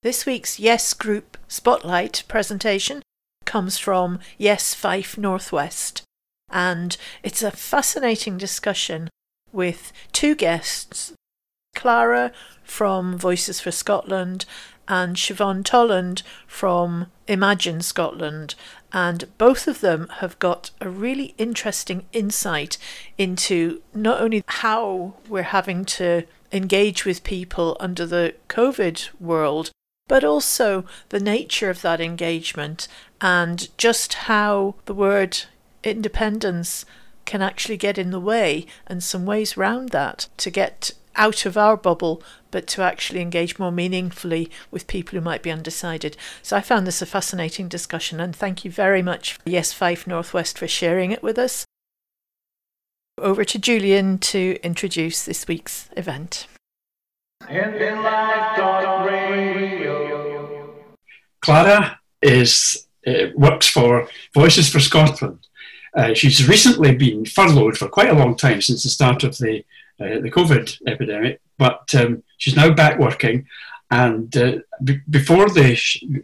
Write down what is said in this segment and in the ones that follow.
This week's Yes Group Spotlight presentation comes from Yes Fife Northwest, and it's a fascinating discussion with two guests, Clara from Voices for Scotland and Siobhan Tolland from Imagine Scotland, and both of them have got a really interesting insight into not only how we're having to engage with people under the COVID world, but also the nature of that engagement and just how the word independence can actually get in the way, and some ways round that to get out of our bubble but to actually engage more meaningfully with people who might be undecided. So I found this a fascinating discussion, and thank you very much, Yes Fife Northwest, for sharing it with us. Over to Julian to introduce this week's event. Clara works for Voices for Scotland. She's recently been furloughed for quite a long time, since the start of the COVID epidemic, but she's now back working. And before the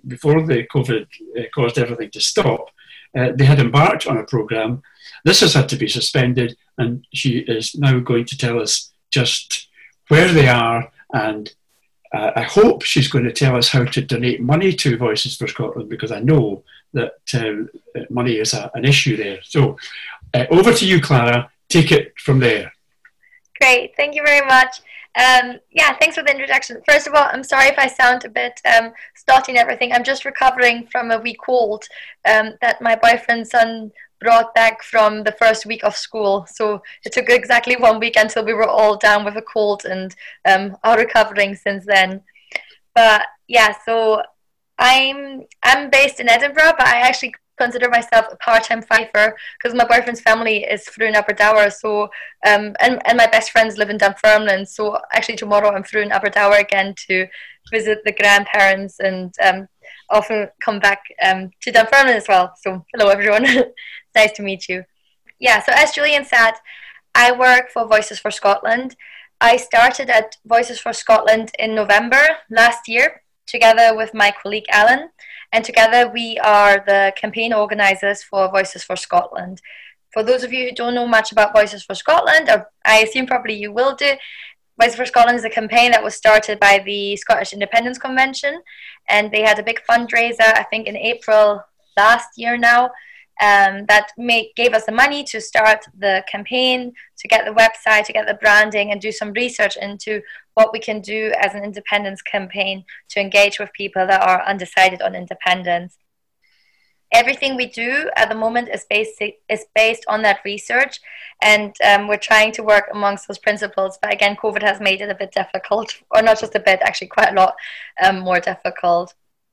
COVID caused everything to stop, they had embarked on a programme. This has had to be suspended, and she is now going to tell us just where they are, and I hope she's going to tell us how to donate money to Voices for Scotland, because I know that money is an issue there. So over to you, Clara. Take it from there. Great. Thank you very much. Thanks for the introduction. First of all, I'm sorry if I sound a bit snotty and everything. I'm just recovering from a wee cold that my boyfriend's son brought back from the first week of school. So it took exactly 1 week until we were all down with a cold, and are recovering since then. But yeah, so I'm based in Edinburgh, but I actually consider myself a part-time Fifer because my boyfriend's family is through in Aberdour. So and my best friends live in Dunfermline. So actually tomorrow I'm through in Aberdour again to visit the grandparents, and often come back to Dunfermline as well. So hello everyone. Nice to meet you. Yeah, so as Julian said, I work for Voices for Scotland. I started at Voices for Scotland in November last year, together with my colleague Alan, and together we are the campaign organisers for Voices for Scotland. For those of you who don't know much about Voices for Scotland, or I assume probably you will do, Voices for Scotland is a campaign that was started by the Scottish Independence Convention, and they had a big fundraiser, I think in April last year now, that gave us the money to start the campaign, to get the website, to get the branding, and do some research into what we can do as an independence campaign to engage with people that are undecided on independence. Everything we do at the moment is based on that research, and we're trying to work amongst those principles. But again, COVID has made it a bit difficult, or not just a bit, actually quite a lot more difficult.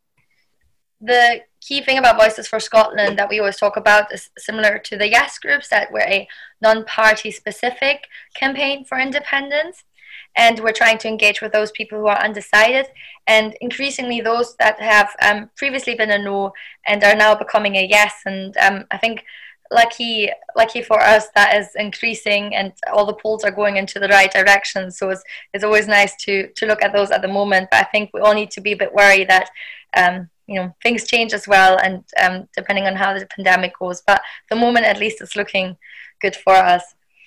The key thing about Voices for Scotland that we always talk about is similar to the Yes groups, that we're a non-party specific campaign for independence, and we're trying to engage with those people who are undecided, and increasingly those that have previously been a no and are now becoming a yes. And I think lucky for us that is increasing, and all the polls are going into the right direction. So it's always nice to look at those at the moment, but I think we all need to be a bit wary that things change as well, and depending on how the pandemic goes. But at the moment, at least, it's looking good for us.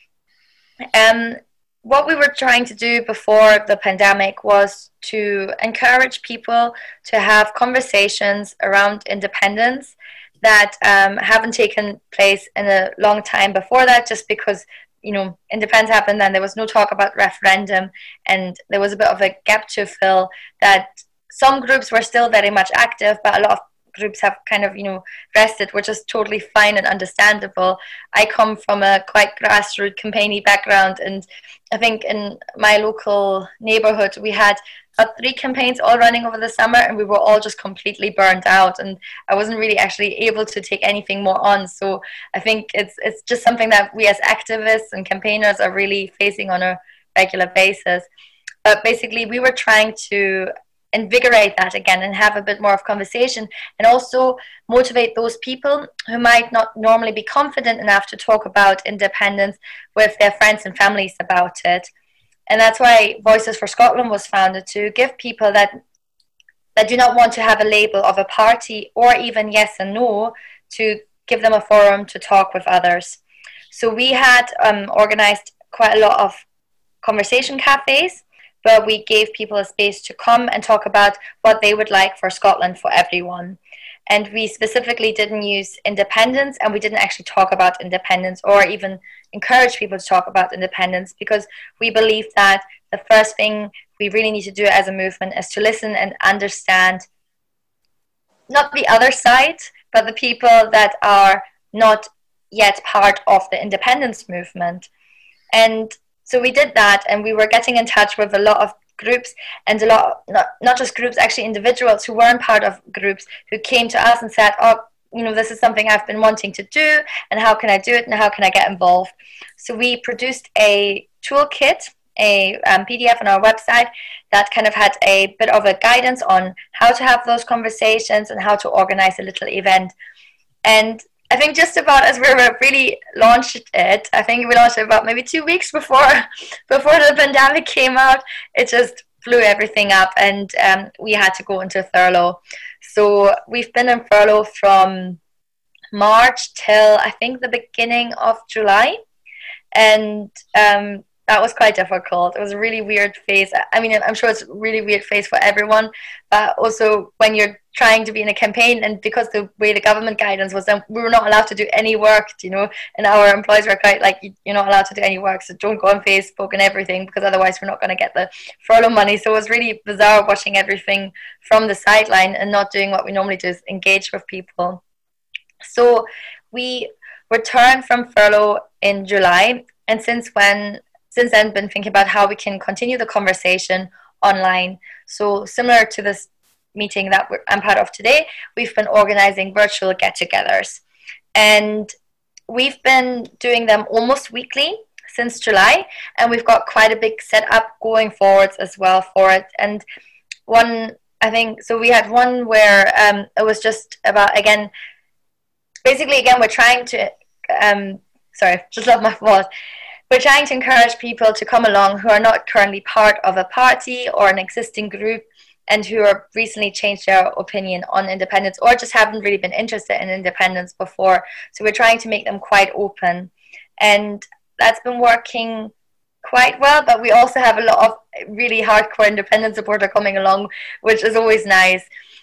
What we were trying to do before the pandemic was to encourage people to have conversations around independence that haven't taken place in a long time before that, just because independence happened and there was no talk about referendum, and there was a bit of a gap to fill. That some groups were still very much active, but a lot of groups have kind of rested, which is totally fine and understandable. I come from a quite grassroots campaigny background, and I think in my local neighborhood we had 3 campaigns all running over the summer, and we were all just completely burnt out, and I wasn't really actually able to take anything more on. So I think it's just something that we as activists and campaigners are really facing on a regular basis. But basically we were trying to invigorate that again and have a bit more of conversation, and also motivate those people who might not normally be confident enough to talk about independence with their friends and families about it. And that's why Voices for Scotland was founded, to give people that that do not want to have a label of a party or even yes and no, to give them a forum to talk with others. So we had organized quite a lot of conversation cafes, where we gave people a space to come and talk about what they would like for Scotland for everyone. And we specifically didn't use independence, and we didn't actually talk about independence or even encourage people to talk about independence, because we believe that the first thing we really need to do as a movement is to listen and understand not the other side, but the people that are not yet part of the independence movement. And so we did that, and we were getting in touch with a lot of groups, and a lot, not just groups, actually individuals who weren't part of groups, who came to us and said, oh, this is something I've been wanting to do, and how can I do it, and how can I get involved? So we produced a toolkit, a PDF on our website that kind of had a bit of a guidance on how to have those conversations and how to organize a little event. And I think just about as we were really launched it, I think we launched it about maybe 2 weeks before the pandemic came out. It just blew everything up, and we had to go into furlough. So we've been in furlough from March till I think the beginning of July, and that was quite difficult. It was a really weird phase. I mean, I'm sure it's a really weird phase for everyone, but also when you're trying to be in a campaign, and because the way the government guidance was, then we were not allowed to do any work, and our employees were quite like, you're not allowed to do any work, so don't go on Facebook and everything, because otherwise we're not going to get the furlough money. So it was really bizarre watching everything from the sideline and not doing what we normally do, is engage with people. So we returned from furlough in July, and since then been thinking about how we can continue the conversation online. So similar to this meeting that I'm part of today, we've been organizing virtual get-togethers, and we've been doing them almost weekly since July, and we've got quite a big setup going forwards as well for it. And we had one where it was just about, we're trying to we're trying to encourage people to come along who are not currently part of a party or an existing group, and who have recently changed their opinion on independence, or just haven't really been interested in independence before. So we're trying to make them quite open, and that's been working quite well. But we also have a lot of really hardcore independence supporter coming along, which is always nice.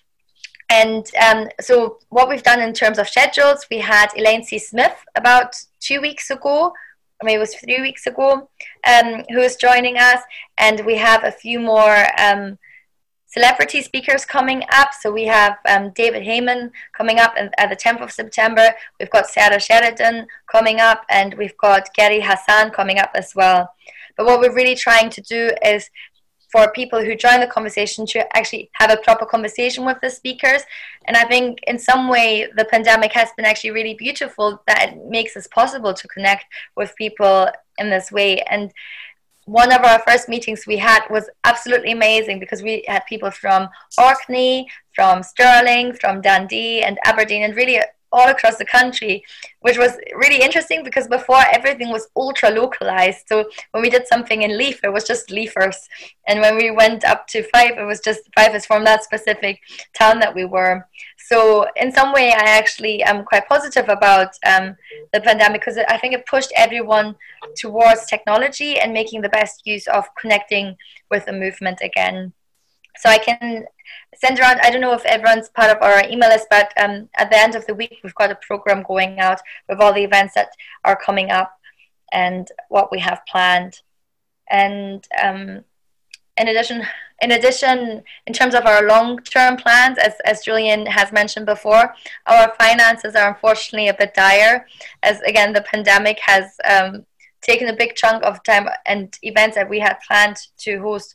And so what we've done in terms of schedules, we had Elaine C. Smith about 2 weeks ago, maybe it was 3 weeks ago, who is joining us, and we have a few more celebrity speakers coming up. So we have David Heyman coming up at the 10th of September. We've got Sarah Sheridan coming up, and we've got Gary Hassan coming up as well. But what we're really trying to do is for people who join the conversation to actually have a proper conversation with the speakers. And I think in some way the pandemic has been actually really beautiful, that it makes it possible to connect with people in this way. And one of our first meetings we had was absolutely amazing, because we had people from Orkney, from Stirling, from Dundee and Aberdeen, and really all across the country, which was really interesting, because before everything was ultra localized. So when we did something in Leith, it was just Leafers, and when we went up to Fife, it was just Fife from that specific town that we were. So in some way I actually am quite positive about the pandemic, because I think it pushed everyone towards technology and making the best use of connecting with the movement again. So I can send around, I don't know if everyone's part of our email list, but at the end of the week, we've got a program going out with all the events that are coming up and what we have planned. And in addition, in terms of our long-term plans, as Julian has mentioned before, our finances are unfortunately a bit dire, as again, the pandemic has taken a big chunk of time and events that we had planned to host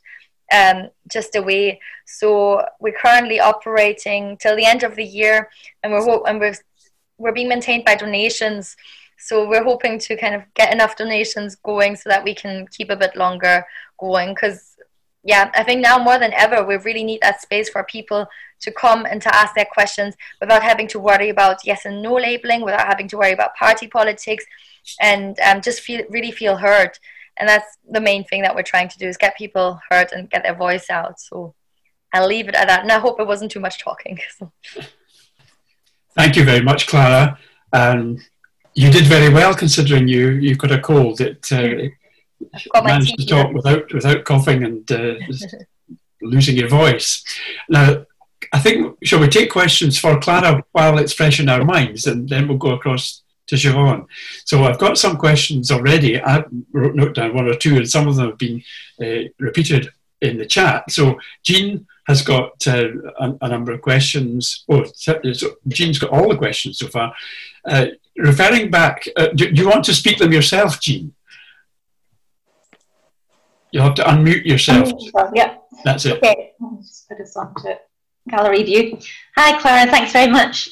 just away. So we're currently operating till the end of the year, and we're being maintained by donations. So we're hoping to kind of get enough donations going so that we can keep a bit longer going. Because I think now more than ever we really need that space for people to come and to ask their questions without having to worry about yes and no labeling, without having to worry about party politics, and just really feel heard. And that's the main thing that we're trying to do, is get people heard and get their voice out. So I'll leave it at that. And I hope it wasn't too much talking. Thank you very much, Clara. You did very well considering you've got a cold. Managed to talk without coughing and losing your voice. Now, I think, shall we take questions for Clara while it's fresh in our minds, and then we'll go across to Siobhan. So I've got some questions already. I wrote down one or two, and some of them have been repeated in the chat. So Jean has got a number of questions. Oh, so Jean's got all the questions so far. Referring back, do you want to speak them yourself, Jean? You'll have to unmute yourself. Yeah. That's it. Okay, I'll just put us onto gallery view. Hi, Clara, thanks very much.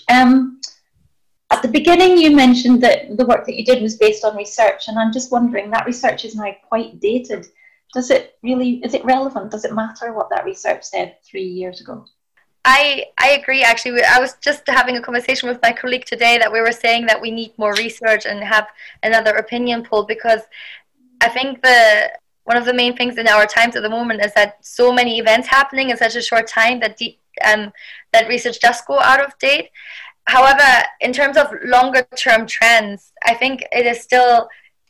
At the beginning, you mentioned that the work that you did was based on research, and I'm just wondering, that research is now quite dated. Is it relevant? Does it matter what that research said 3 years ago? I agree, actually. I was just having a conversation with my colleague today that we were saying that we need more research and have another opinion poll, because I think one of the main things in our times at the moment is that so many events happening in such a short time that that research does go out of date. However, in terms of longer term trends, I think it's still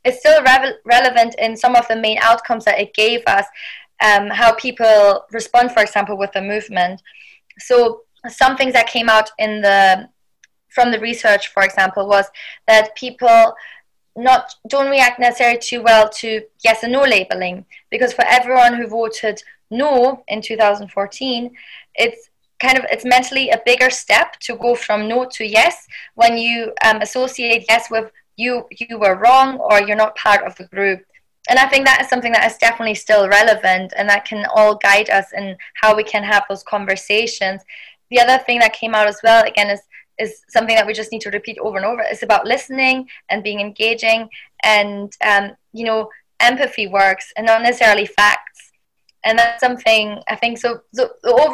relevant in some of the main outcomes that it gave us, how people respond, for example, with the movement. So some things that came out from the research, for example, was that people don't react necessarily too well to yes and no labeling, because for everyone who voted no in 2014, it's mentally a bigger step to go from no to yes when you associate yes with you were wrong or you're not part of the group. And I think that is something that is definitely still relevant, and that can all guide us in how we can have those conversations. The other thing that came out as well, again, is something that we just need to repeat over and over. It's about listening and being engaging, and empathy works and not necessarily facts. And that's something I think. So the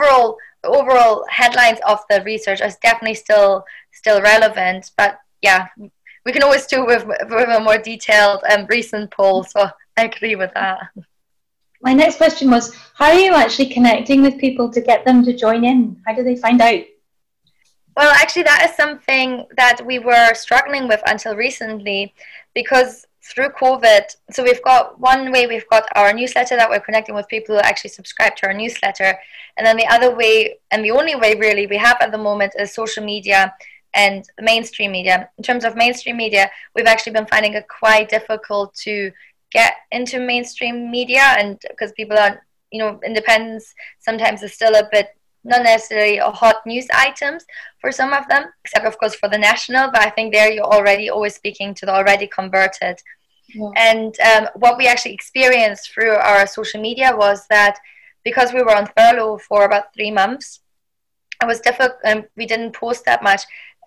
overall headlines of the research is definitely still relevant. But yeah, we can always do with a more detailed recent poll. So I agree with that. My next question was, how are you actually connecting with people to get them to join in? How do they find out? Well, actually, that is something that we were struggling with until recently, because through COVID, so we've got our newsletter that we're connecting with people who actually subscribe to our newsletter. And then the other way, and the only way really we have at the moment, is social media and mainstream media. In terms of mainstream media, we've actually been finding it quite difficult to get into mainstream media, and because people are, independence sometimes is still a bit not necessarily a hot news items for some of them, except of course for the national, but I think there you're already always speaking to the already converted. Yeah. And what we actually experienced through our social media was that because we were on furlough for about 3 months, it was difficult. We didn't post that much.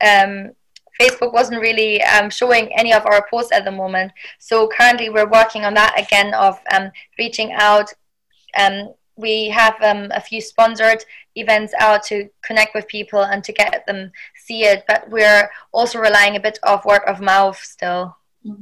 Facebook wasn't really showing any of our posts at the moment. So currently we're working on that again of reaching out. We have a few sponsored events out to connect with people and to get them see it, but we're also relying a bit of word of mouth still.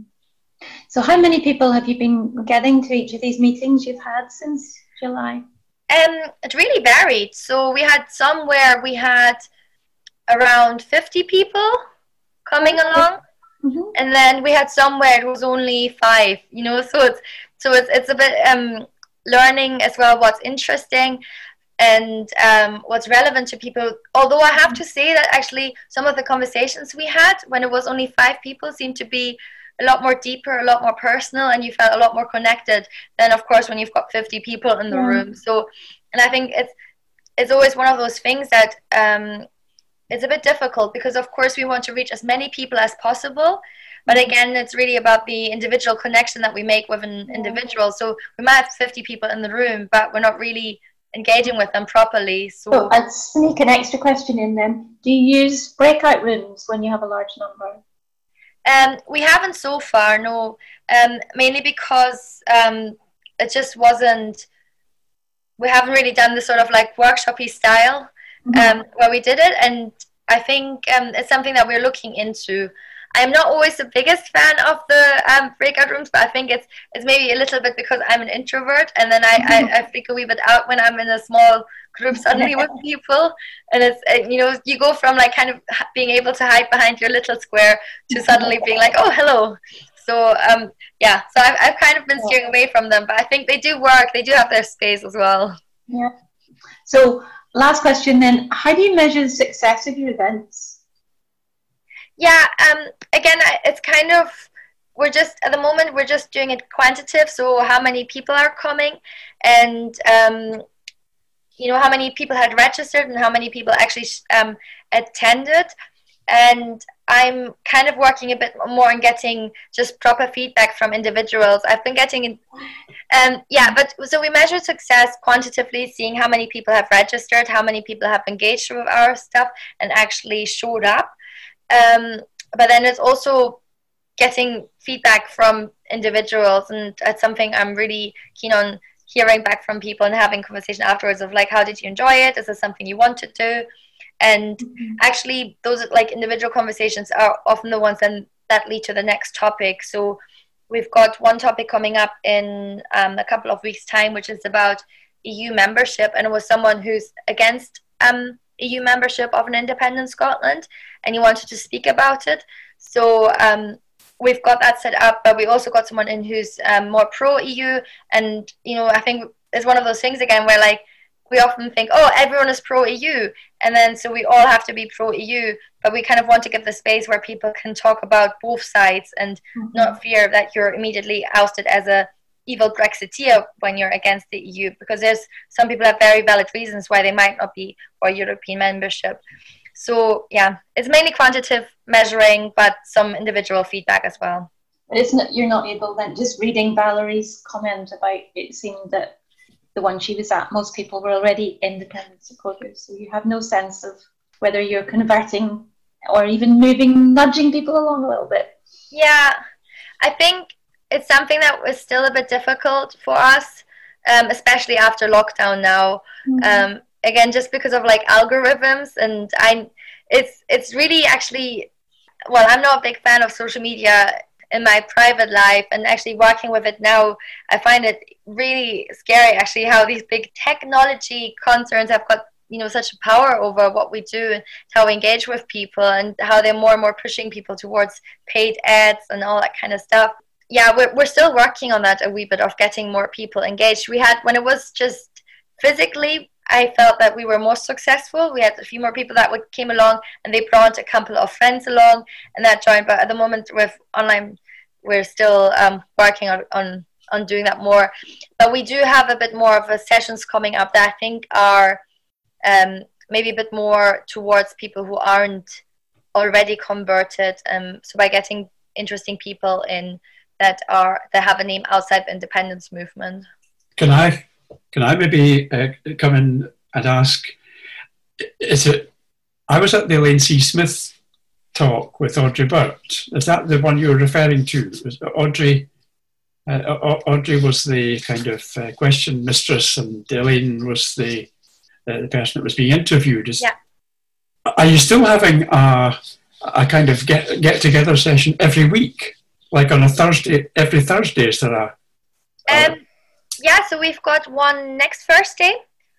So how many people have you been getting to each of these meetings you've had since July? It really varied. So we had some where we had around 50 people coming along, and then we had some where it was only 5. So it's a bit learning as well what's interesting and what's relevant to people. Although I have to say that actually some of the conversations we had when it was only 5 people seemed to be a lot more deeper, a lot more personal, and you felt a lot more connected than, of course, when you've got 50 people in the room. So, and I think it's always one of those things that it's a bit difficult, because of course we want to reach as many people as possible, but again, it's really about the individual connection that we make with an individual. So we might have 50 people in the room, but we're not really engaging with them properly. So I'd sneak an extra question in then. Do you use breakout rooms when you have a large number? We haven't so far, no. Mainly because it just wasn't. We haven't really done the sort of like workshopy style where we did it, and I think it's something that we're looking into. I'm not always the biggest fan of the breakout rooms, but I think it's maybe a little bit because I'm an introvert, and then I freak a wee bit out when I'm in a small group suddenly with people, and it's you go from like kind of being able to hide behind your little square to suddenly being like, oh, hello. So so I've kind of been steering away from them, but I think they do work. They do have their space as well. Yeah. So last question then, how do you measure the success of your events? Yeah, again, it's kind of, at the moment, we're just doing it quantitative, so how many people are coming, and, how many people had registered and how many people actually attended, and I'm kind of working a bit more on getting just proper feedback from individuals. I've been getting, so we measure success quantitatively, seeing how many people have registered, how many people have engaged with our stuff and actually showed up. But then it's also getting feedback from individuals, and it's something I'm really keen on hearing back from people and having conversation afterwards of like, how did you enjoy it? Is this something you want to do? And actually those like individual conversations are often the ones that lead to the next topic. So we've got one topic coming up in a couple of weeks' time, which is about EU membership, and it was someone who's against EU membership of an independent Scotland, and he wanted to speak about it. So we've got that set up, but we also got someone in who's more pro-EU, and I think it's one of those things again where like we often think, oh, everyone is pro-EU, and then so we all have to be pro-EU, but we kind of want to give the space where people can talk about both sides and not fear that you're immediately ousted as a evil Brexiteer when you're against the EU, because there's some people have very valid reasons why they might not be for European membership. So yeah, it's mainly quantitative measuring, but some individual feedback as well. But you're not able then, just reading Valerie's comment about it seemed that the one she was at, most people were already independent supporters, so you have no sense of whether you're converting or even nudging people along a little bit. Yeah, I think it's something that was still a bit difficult for us, especially after lockdown now. Again, just because of like algorithms, and it's really actually, well, I'm not a big fan of social media in my private life, and actually working with it now, I find it really scary actually how these big technology concerns have got such power over what we do and how we engage with people, and how they're more and more pushing people towards paid ads and all that kind of stuff. Yeah, we're still working on that a wee bit, of getting more people engaged. We had, when it was just physically, I felt that we were more successful. We had a few more people that came along, and they brought a couple of friends along and that joined. But at the moment with online, we're still working on doing that more. But we do have a bit more of a sessions coming up that I think are maybe a bit more towards people who aren't already converted. So by getting interesting people in that have a name outside the independence movement. Can I maybe come in and ask, I was at the Elaine C. Smith talk with Audrey Burt. Is that the one you were referring to? Audrey was the kind of question mistress, and Elaine was the person that was being interviewed. Yeah. Are you still having a kind of get-together session every week? Like on a Thursday, every Thursday, is there a... Yeah, so we've got one next Thursday.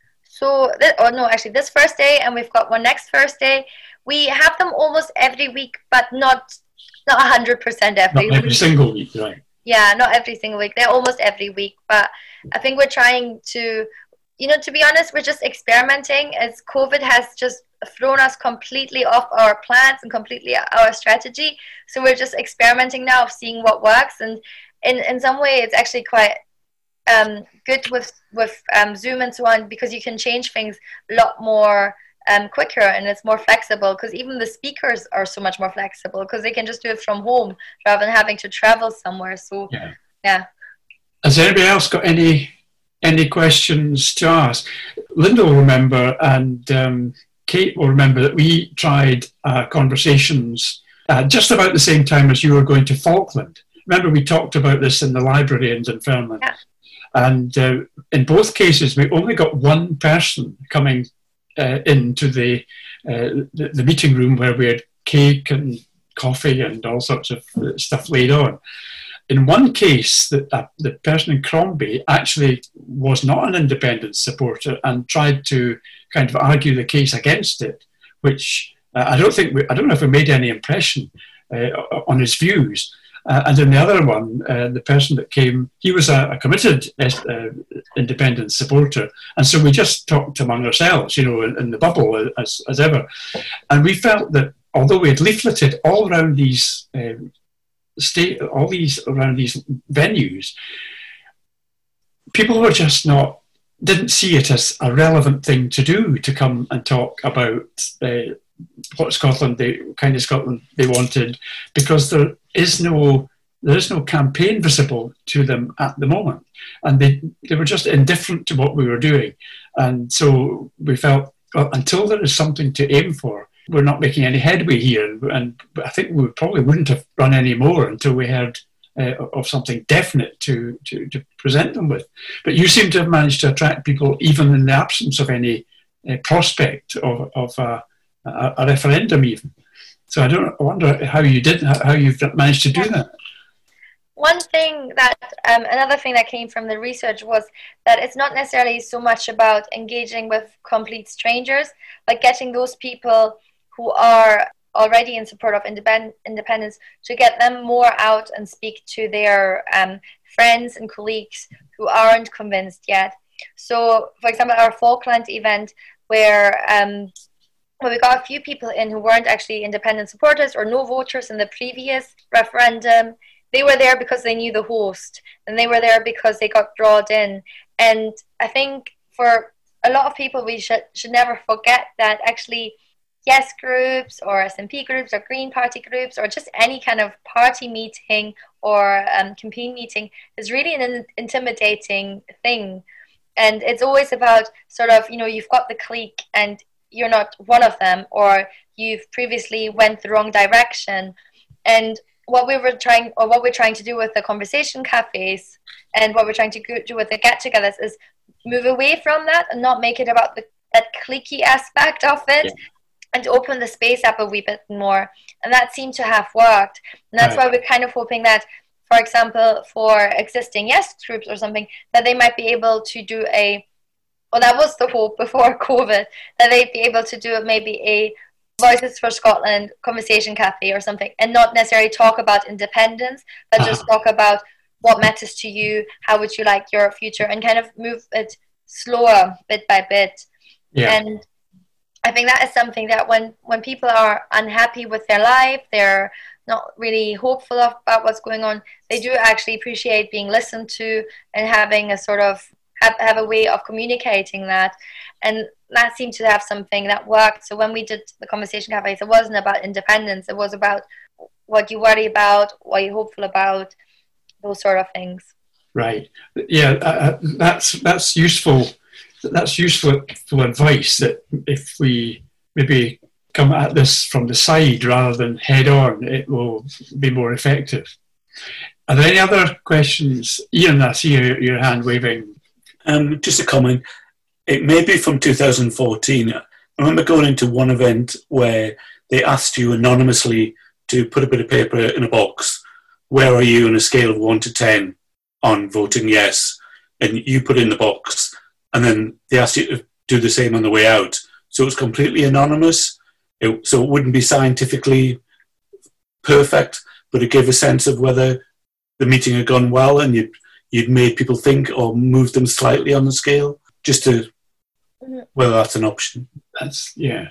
This Thursday, and we've got one next Thursday. We have them almost every week, but not 100% every week. Every single week, right? Yeah, not every single week. They're almost every week, but I think we're trying to, to be honest, we're just experimenting, as COVID has just thrown us completely off our plans and completely our strategy. So we're just experimenting now of seeing what works, and in some way it's actually quite good with Zoom and so on, because you can change things a lot more quicker, and it's more flexible, because even the speakers are so much more flexible because they can just do it from home rather than having to travel somewhere. So yeah. Has anybody else got any questions to ask? Linda will remember, and Kate will remember that we tried conversations just about the same time as you were going to Falkland. Remember, we talked about this in the library in Dunfermline. Yeah. And in both cases, we only got one person coming into the meeting room where we had cake and coffee and all sorts of stuff laid on. In one case, the person in Crombie actually was not an independence supporter and tried to kind of argue the case against it, which I don't know if it made any impression on his views. And in the other one, the person that came, he was a committed independence supporter, and so we just talked among ourselves, in the bubble as ever, and we felt that although we had leafleted all around these venues, people were just didn't see it as a relevant thing to do, to come and talk about what the kind of Scotland they wanted, because there is no campaign visible to them at the moment, and they were just indifferent to what we were doing. And so we felt, well, until there is something to aim for, we're not making any headway here, and I think we probably wouldn't have run any more until we heard of something definite to present them with. But you seem to have managed to attract people even in the absence of any prospect of a referendum even. So I wonder how you've managed to do that. One thing that, another thing that came from the research was that it's not necessarily so much about engaging with complete strangers, but getting those people who are already in support of independence to get them more out and speak to their friends and colleagues who aren't convinced yet. So, for example, our Falkland event, where we got a few people in who weren't actually independent supporters or no voters in the previous referendum. They were there because they knew the host, and they were there because they got drawn in. And I think for a lot of people, we should never forget that actually Yes groups or SNP groups or Green Party groups or just any kind of party meeting or campaign meeting is really an intimidating thing. And it's always about sort of, you've got the clique and you're not one of them, or you've previously went the wrong direction. And what we're trying to do with the conversation cafes and what we're trying to do with the get-togethers is move away from that and not make it about that cliquey aspect of it. Yeah. And open the space up a wee bit more. And that seemed to have worked. And that's why we're kind of hoping that, for example, for existing Yes groups or something, that they might be able to do that was the hope before COVID, that they'd be able to do maybe a Voices for Scotland conversation cafe or something, and not necessarily talk about independence, but just talk about what matters to you, how would you like your future, and kind of move it slower bit by bit. Yeah. And I think that is something that when people are unhappy with their life, they're not really hopeful about what's going on, they do actually appreciate being listened to and having a sort of have a way of communicating that. And that seemed to have something that worked. So when we did the conversation cafes, it wasn't about independence, it was about what you worry about, what you're hopeful about, those sort of things. Right. Yeah, that's useful. That's useful advice, that if we maybe come at this from the side rather than head on, it will be more effective. Are there any other questions? Ian, I see your hand waving. Just a comment. It may be from 2014. I remember going into one event where they asked you anonymously to put a bit of paper in a box. Where are you on a scale of 1 to 10 on voting yes? And you put in the box. And then they asked you to do the same on the way out. So it was completely anonymous. So it wouldn't be scientifically perfect, but it gave a sense of whether the meeting had gone well and you'd made people think or moved them slightly on the scale, just to whether that's an option. Yeah.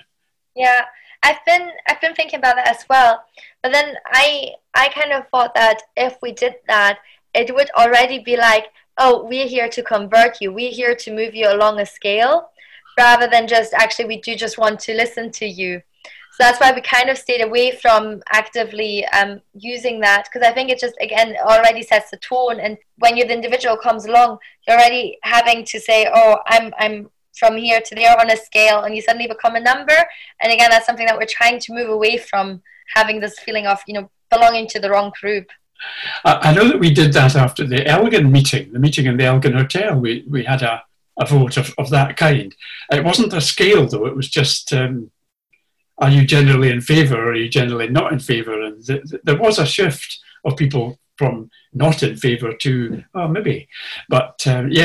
I've been thinking about that as well. But then I kind of thought that if we did that, it would already be like, oh, we're here to convert you. We're here to move you along a scale, rather than just actually we do just want to listen to you. So that's why we kind of stayed away from actively using that, because I think it just, again, already sets the tone. And when the individual comes along, you're already having to say, oh, I'm from here to there on a scale, and you suddenly become a number. And again, that's something that we're trying to move away from, having this feeling of, belonging to the wrong group. I know that we did that after the Elgin meeting, the meeting in the Elgin Hotel. We had a vote of that kind. It wasn't a scale, though. It was just, are you generally in favour or are you generally not in favour? And there was a shift of people from not in favour to, oh, maybe. But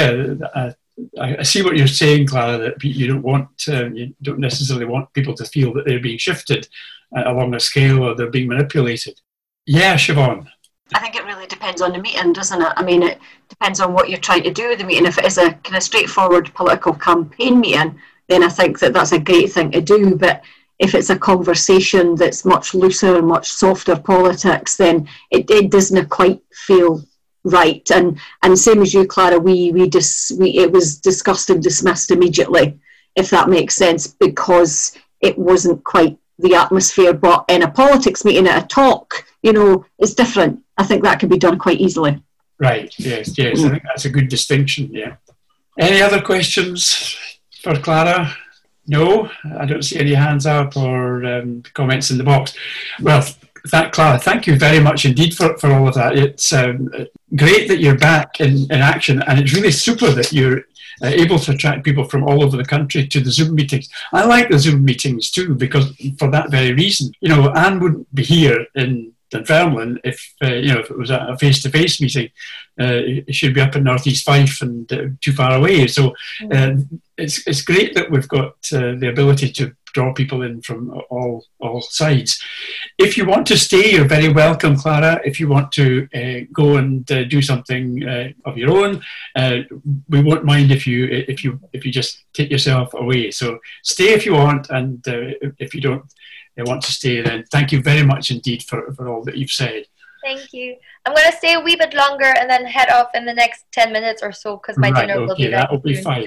I see what you're saying, Clara, that you don't necessarily want people to feel that they're being shifted along a scale or they're being manipulated. Yeah, Siobhan. I think it really depends on the meeting, doesn't it? I mean, it depends on what you're trying to do with the meeting. If it is a kind of straightforward political campaign meeting, then I think that that's a great thing to do. But if it's a conversation that's much looser and much softer politics, then it doesn't quite feel right. And same as you, Clara, it was discussed and dismissed immediately, if that makes sense, because it wasn't quite the atmosphere. But in a politics meeting, at a talk, it's different. I think that could be done quite easily. Right, yes. I think that's a good distinction, yeah. Any other questions for Clara? No, I don't see any hands up or comments in the box. Well, Clara, thank you very much indeed for all of that. It's great that you're back in action, and it's really super that you're able to attract people from all over the country to the Zoom meetings. I like the Zoom meetings too, because for that very reason. Anne wouldn't be here in Dunfermline if it was a face-to-face meeting. It should be up in Northeast Fife and too far away. So it's great that we've got the ability to draw people in from all sides. If you want to stay, you're very welcome, Clara. If you want to go and do something of your own, we won't mind if you just take yourself away. So stay if you want, and if you don't want to stay, then thank you very much indeed for all that you've said. Thank you. I'm going to stay a wee bit longer and then head off in the next 10 minutes or so, because my dinner will be ready. That will be fine.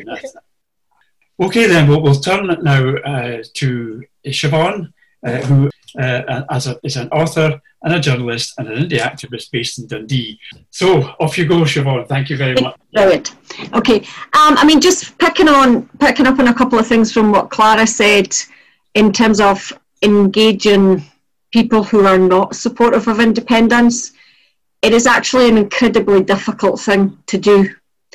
Okay, then we'll turn it now to Siobhan, who is an author and a journalist and an indie activist based in Dundee. So off you go, Siobhan. Thank you very much. Brilliant. Okay, just picking up on a couple of things from what Clara said in terms of engaging people who are not supportive of independence. It is actually an incredibly difficult thing to do,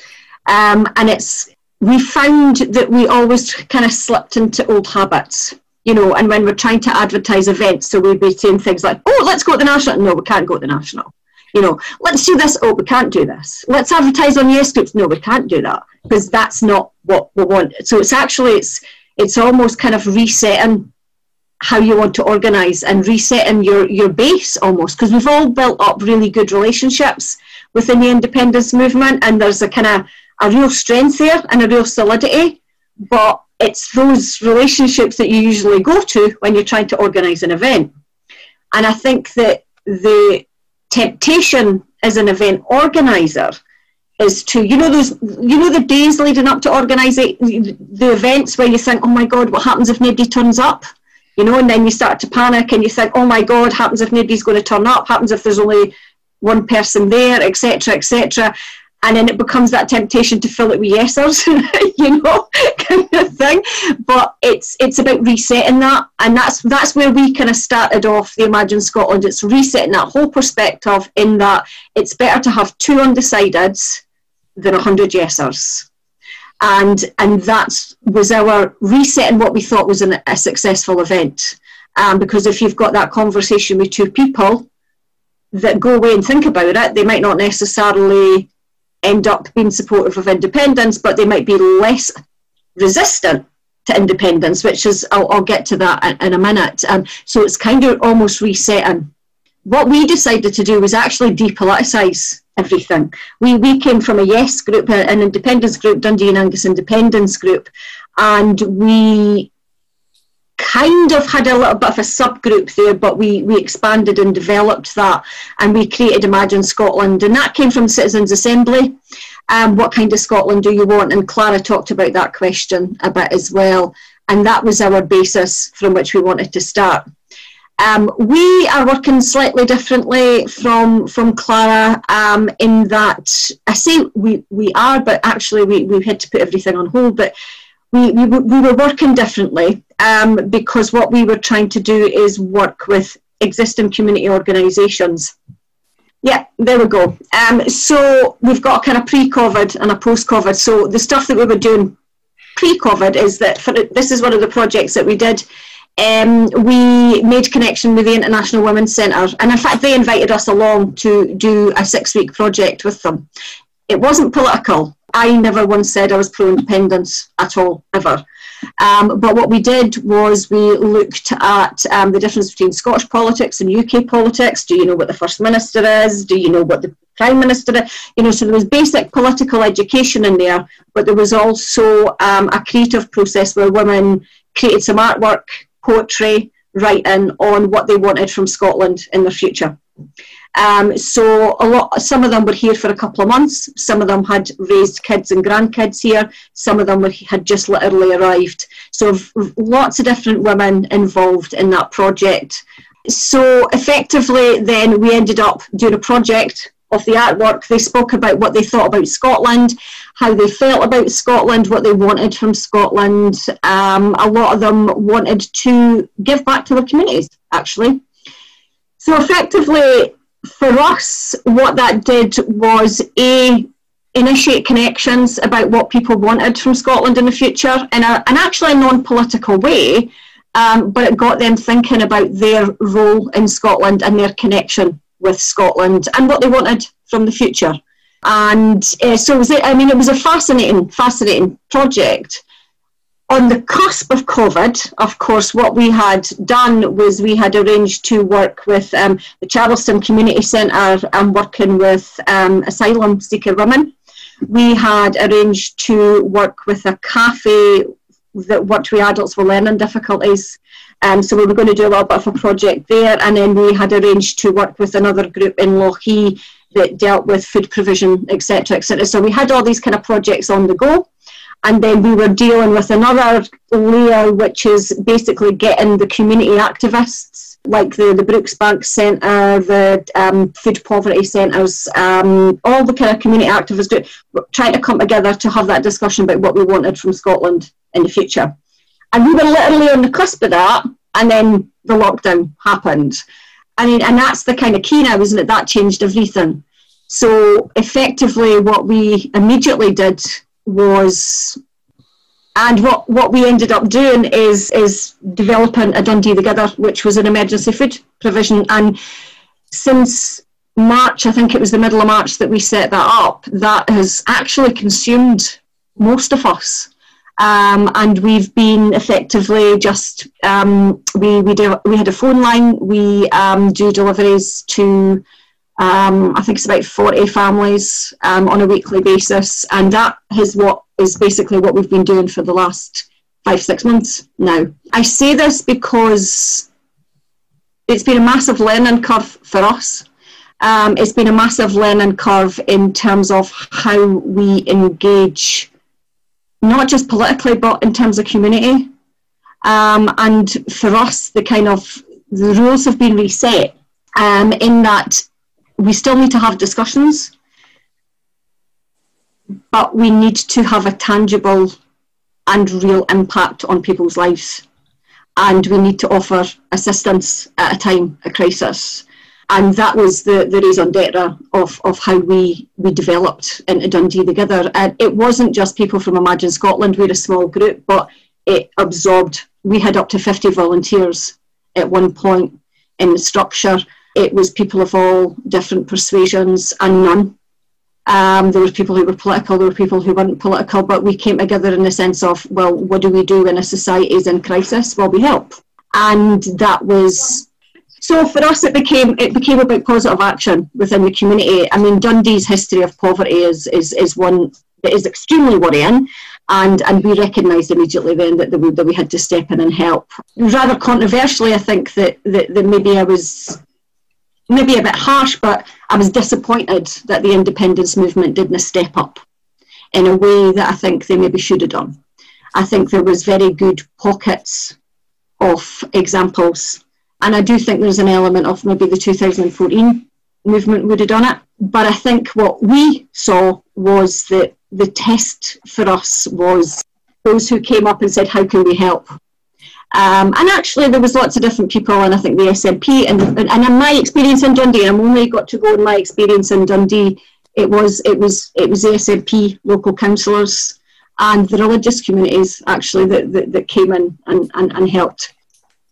and we found that we always kind of slipped into old habits, and when we're trying to advertise events, so we'd be saying things like, oh, let's go to the National. No, we can't go to the National. Let's do this. Oh, we can't do this. Let's advertise on Yes Groups. No, we can't do that, because that's not what we want. So it's almost kind of resetting how you want to organise and resetting your base almost, because we've all built up really good relationships within the independence movement, and there's a kind of a real strength there and a real solidity, but it's those relationships that you usually go to when you're trying to organise an event. And I think that the temptation as an event organiser is to, the days leading up to organising the events where you think, oh my God, what happens if nobody turns up? And then you start to panic and you think, oh my God, happens if nobody's going to turn up, happens if there's only one person there, etc., etc. And then it becomes that temptation to fill it with yesers, kind of thing. But it's about resetting that, and that's where we kind of started off the Imagine Scotland. It's resetting that whole perspective, in that it's better to have 2 undecideds than 100 yesers. And that was our resetting what we thought was a successful event. Because if you've got that conversation with 2 people that go away and think about it, they might not necessarily end up being supportive of independence, but they might be less resistant to independence, which is, I'll get to that in a minute. So it's kind of almost resetting. What we decided to do was actually depoliticise everything. We came from a Yes group, an independence group, Dundee and Angus Independence Group, and we kind of had a little bit of a subgroup there, but we expanded and developed that, and we created Imagine Scotland, and that came from Citizens Assembly. What kind of Scotland do you want? And Clara talked about that question a bit as well, and that was our basis from which we wanted to start. We are working slightly differently from Clara, in that, I say we are, but actually we had to put everything on hold, but we were working differently, because what we were trying to do is work with existing community organisations. Yeah, there we go. So we've got a kind of pre-COVID and a post-COVID. So the stuff that we were doing pre-COVID is that, this is one of the projects that we did, we made connection with the International Women's Centre, and in fact they invited us along to do a 6-week project with them. It wasn't political. I never once said I was pro-independence at all, ever. But what we did was we looked at the difference between Scottish politics and UK politics. Do you know what the First Minister is? Do you know what the Prime Minister is? You know, so there was basic political education in there, but there was also a creative process where women created some artwork, poetry, writing on what they wanted from Scotland in the future. So some of them were here for a couple of months, some of them had raised kids and grandkids here, some of them had just literally arrived. So lots of different women involved in that project. So effectively then we ended up doing a project of the artwork. They spoke about what they thought about Scotland, how they felt about Scotland, what they wanted from Scotland. A lot of them wanted to give back to their communities, actually. So effectively, for us, what that did was initiate connections about what people wanted from Scotland in the future in an actually non-political way, but it got them thinking about their role in Scotland and their connection with Scotland and what they wanted from the future. And so it was a fascinating project. On the cusp of COVID, of course, what we had done was we had arranged to work with the Charleston Community Centre and working with asylum seeker women. We had arranged to work with a cafe that worked with adults with learning difficulties. So we were going to do a little bit of a project there, and then we had arranged to work with another group in Lochee that dealt with food provision, etc., etc. So we had all these kind of projects on the go. And then we were dealing with another layer, which is basically getting the community activists, like the Brooksbank Centre, the food poverty centres, all the kind of community activists trying to come together to have that discussion about what we wanted from Scotland in the future. And we were literally on the cusp of that, and then the lockdown happened. I mean, and that's the kind of key now, isn't it? That changed everything. So effectively what we immediately did was, and what we ended up doing is developing a Dundee Together, which was an emergency food provision. And since March, I think it was the middle of March that we set that up, that has actually consumed most of us. And we've been effectively just, we had a phone line, we do deliveries to I think it's about 40 families on a weekly basis, and that is basically what we've been doing for the last 5-6 months now. I say this because it's been a massive learning curve for us. It's been a massive learning curve in terms of how we engage, not just politically, but in terms of community. And for us, the rules have been reset in that we still need to have discussions, but we need to have a tangible and real impact on people's lives. And we need to offer assistance at a time of crisis. And that was the raison d'etre of how we developed into Dundee Together. And it wasn't just people from Imagine Scotland, we're a small group, but it absorbed, we had up to 50 volunteers at one point in the structure. It was people of all different persuasions and none. There were people who were political, there were people who weren't political, but we came together in the sense of, well, what do we do when a society is in crisis? Well, we help. And that was, so for us it became about positive action within the community. I mean, Dundee's history of poverty is one that is extremely worrying, and we recognised immediately then that we had to step in and help. Rather controversially, I think that maybe I was maybe a bit harsh, but I was disappointed that the independence movement didn't step up in a way that I think they maybe should have done. I think there was very good pockets of examples, and I do think there's an element of maybe the 2014 movement would have done it. But I think what we saw was that the test for us was those who came up and said, how can we help? And actually there was lots of different people, and I think the SNP, and in my experience in Dundee, and I've only got to go in my experience in Dundee, it was the SNP local councillors and the religious communities actually that came in and helped.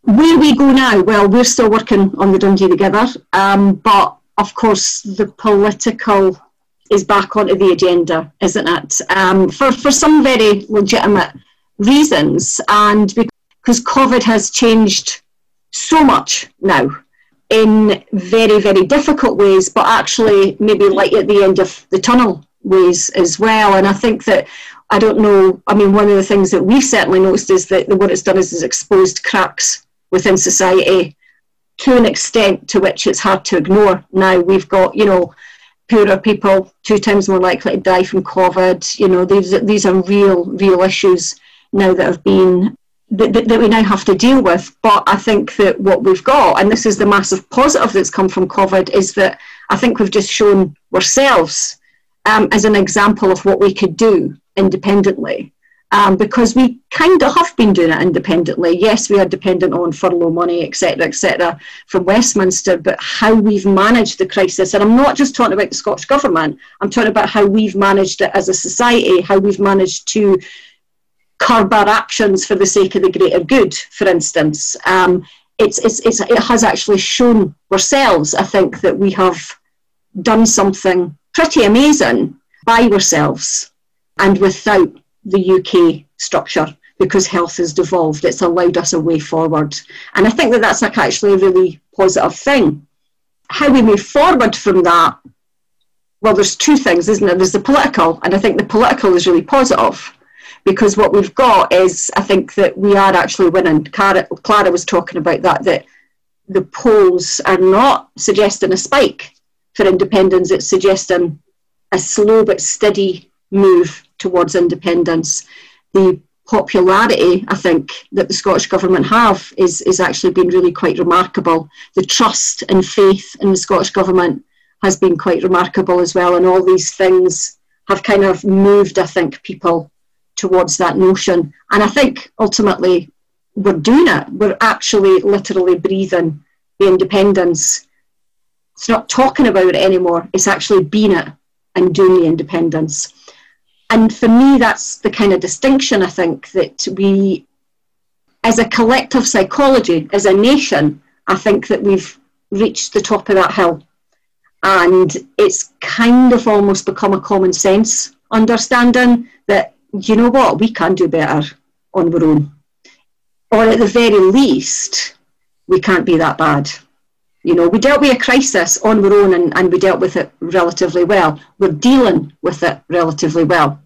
Where we go now, well, we're still working on the Dundee Together, but of course the political is back onto the agenda, isn't it? For some very legitimate reasons, and because COVID has changed so much now in very, very difficult ways, but actually maybe light at the end of the tunnel ways as well. And I think that, I don't know, I mean, one of the things that we've certainly noticed is that what it's done is exposed cracks within society to an extent to which it's hard to ignore. Now we've got, you know, poorer people 2 times more likely to die from COVID. You know, these are real issues now that have been, that we now have to deal with. But I think that what we've got, and this is the massive positive that's come from COVID, is that I think we've just shown ourselves as an example of what we could do independently. Because we kind of have been doing it independently. Yes, we are dependent on furlough money, etc., from Westminster, but how we've managed the crisis, and I'm not just talking about the Scottish Government, I'm talking about how we've managed it as a society, how we've managed to curb our actions for the sake of the greater good, for instance. It has actually shown ourselves, I think, that we have done something pretty amazing by ourselves and without the UK structure, because health has devolved. It's allowed us a way forward. And I think that that's actually a really positive thing. How we move forward from that, well, there's 2 things, isn't there? There's the political, and I think the political is really positive, because what we've got is, I think that we are actually winning. Clara was talking about that the polls are not suggesting a spike for independence, it's suggesting a slow but steady move towards independence. The popularity, I think, that the Scottish Government have is actually been really quite remarkable. The trust and faith in the Scottish Government has been quite remarkable as well, and all these things have kind of moved, I think, people towards that notion. And I think ultimately we're doing it. We're actually literally breathing the independence. It's not talking about it anymore, it's actually being it and doing the independence. And for me, that's the kind of distinction, I think, that we, as a collective psychology, as a nation, I think that we've reached the top of that hill. And it's kind of almost become a common sense understanding that, you know what, we can do better on our own. Or at the very least, we can't be that bad. You know, we dealt with a crisis on our own and we dealt with it relatively well. We're dealing with it relatively well.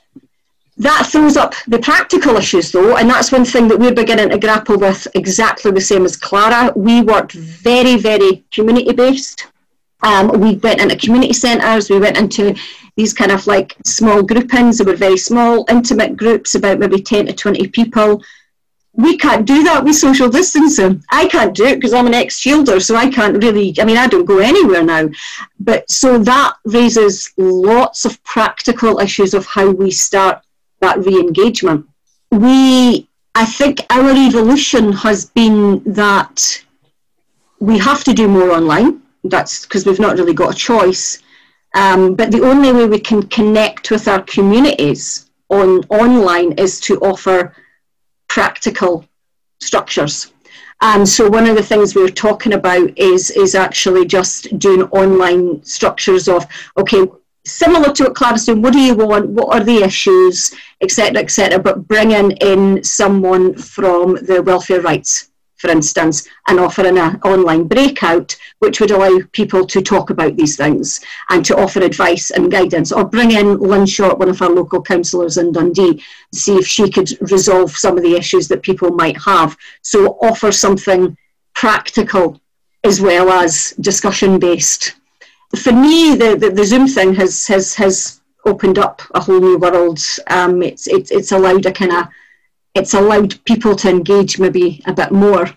That throws up the practical issues though, and that's one thing that we're beginning to grapple with exactly the same as Clara. We worked very, very community-based. We went into community centres, we went into these kind of like small groupings. They were very small, intimate groups, about maybe 10 to 20 people. We can't do that with social distancing. I can't do it because I'm an ex-shielder, so I can't really, I mean, I don't go anywhere now. But so that raises lots of practical issues of how we start that re-engagement. I think our evolution has been that we have to do more online. That's because we've not really got a choice. But the only way we can connect with our communities online is to offer practical structures. And so one of the things we were talking about is actually just doing online structures of, okay, similar to what Clara's doing, what do you want, what are the issues, etc., but bringing in someone from the welfare rights, for instance, and offering an online breakout, which would allow people to talk about these things and to offer advice and guidance, or bring in Lynn Short, one of our local councillors in Dundee, see if she could resolve some of the issues that people might have. So offer something practical as well as discussion-based. For me, the Zoom thing has opened up a whole new world. It's allowed people to engage maybe a bit more.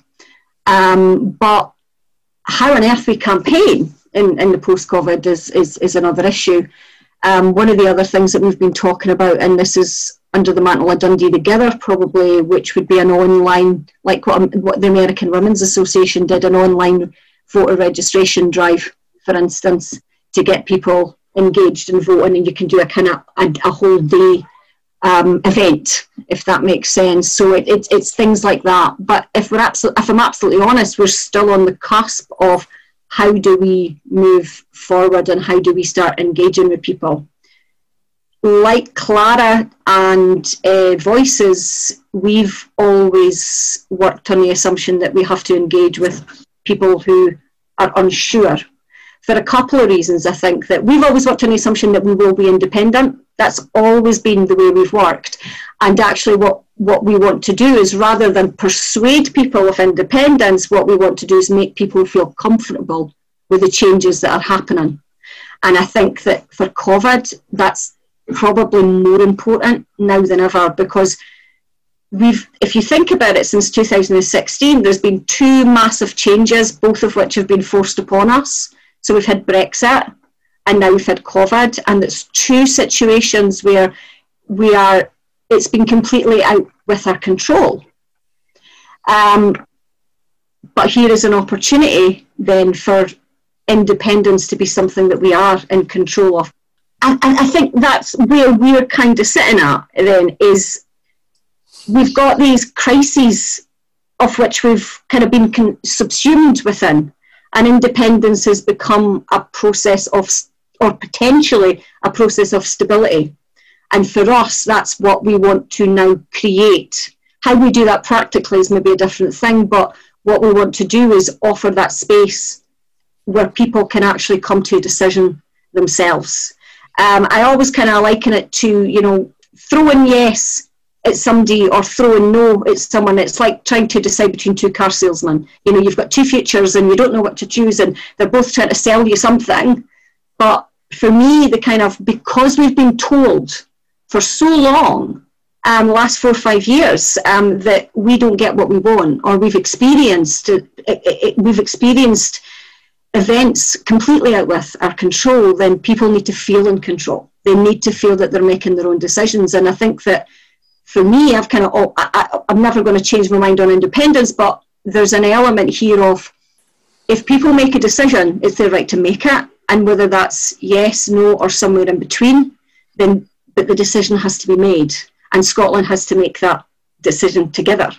But how on earth we campaign in the post-COVID is another issue. One of the other things that we've been talking about, and this is under the mantle of Dundee Together probably, which would be an online, like what the American Women's Association did, an online voter registration drive, for instance, to get people engaged in voting, and you can do a whole day event, if that makes sense. So it's things like that. But if I'm absolutely honest, we're still on the cusp of how do we move forward and how do we start engaging with people. Like Clara and Voices, we've always worked on the assumption that we have to engage with people who are unsure. For a couple of reasons, I think that we've always worked on the assumption that we will be independent. That's always been the way we've worked. And actually what we want to do is, rather than persuade people of independence, what we want to do is make people feel comfortable with the changes that are happening. And I think that for COVID, that's probably more important now than ever, because if you think about it, since 2016, there's been two massive changes, both of which have been forced upon us. So we've had Brexit and now we've had COVID, and it's two situations where it's been completely out with our control. But here is an opportunity then for independence to be something that we are in control of. And I think that's where we're kind of sitting at then, is we've got these crises of which we've kind of been subsumed within, and independence has become a process of, or potentially a process of stability. And for us, that's what we want to now create. How we do that practically is maybe a different thing, but what we want to do is offer that space where people can actually come to a decision themselves. I always kind of liken it to, throwing yes at somebody or throwing no at someone. It's like trying to decide between two car salesmen. You've got two futures and you don't know what to choose, and they're both trying to sell you something. But for me, because we've been told for so long, the last 4 or 5 years, that we don't get what we want, or we've experienced events completely out with our control, then people need to feel in control. They need to feel that they're making their own decisions. And I think that for me, I'm never going to change my mind on independence, but there's an element here of, if people make a decision, it's their right to make it. And whether that's yes, no, or somewhere in between, but the decision has to be made. And Scotland has to make that decision together.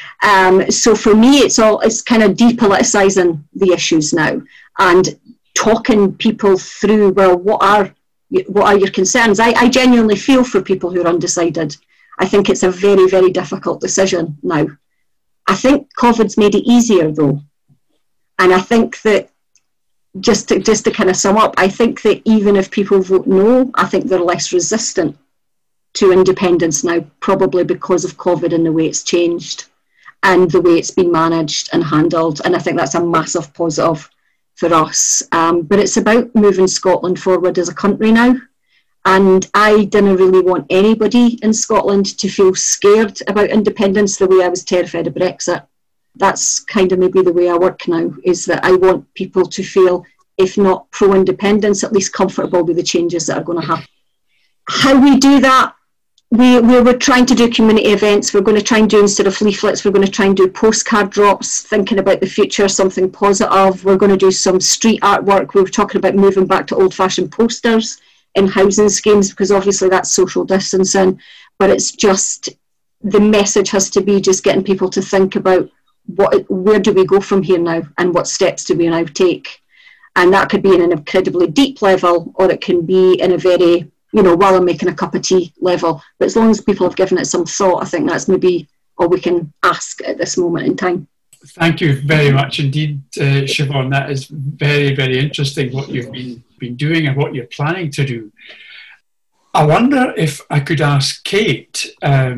So for me, it's kind of depoliticising the issues now and talking people through, well, what are your concerns? I genuinely feel for people who are undecided. I think it's a very, very difficult decision now. I think COVID's made it easier though. And I think that, just to kind of sum up, I think that even if people vote no, I think they're less resistant to independence now, probably because of COVID and the way it's changed and the way it's been managed and handled. And I think that's a massive positive for us. But it's about moving Scotland forward as a country now. And I didn't really want anybody in Scotland to feel scared about independence the way I was terrified of Brexit. That's kind of maybe the way I work now, is that I want people to feel, if not pro-independence, at least comfortable with the changes that are going to happen. How we do that, we're trying to do community events. We're going to try and do, instead of leaflets, we're going to try and do postcard drops, thinking about the future, something positive. We're going to do some street artwork. We were talking about moving back to old-fashioned posters in housing schemes, because obviously that's social distancing, but it's just, the message has to be just getting people to think about where do we go from here now, and what steps do we now take. And that could be in an incredibly deep level, or it can be in a very, while I'm making a cup of tea level. But as long as people have given it some thought, I think that's maybe all we can ask at this moment in time. Thank you very much indeed, Siobhan. That is very, very interesting, what you've been doing and what you're planning to do. I wonder if I could ask Kate,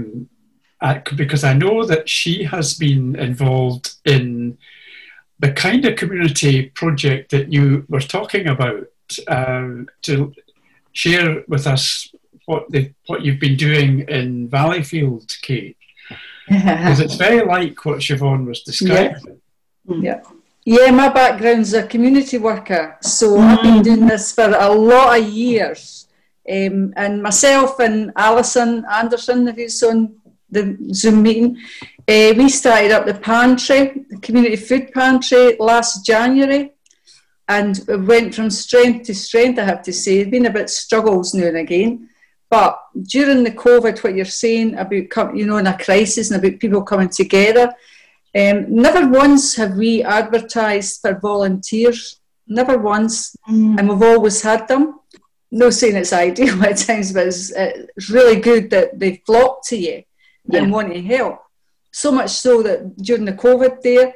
because I know that she has been involved in the kind of community project that you were talking about, to share with us what you've been doing in Valleyfield, Kate. Because it's very like what Siobhan was describing. Yeah, my background's a community worker, so I've been doing this for a lot of years. And myself and Alison Anderson, who's on the Zoom meeting, we started up the pantry, the community food pantry, last January, and went from strength to strength, I have to say. There's been a bit struggles now and again, But during the COVID, what you're saying about, in a crisis and about people coming together, never once have we advertised for volunteers. Never once. And we've always had them. No saying it's ideal at times, but it's really good that they flock to you and want to help. So much so that during the COVID there,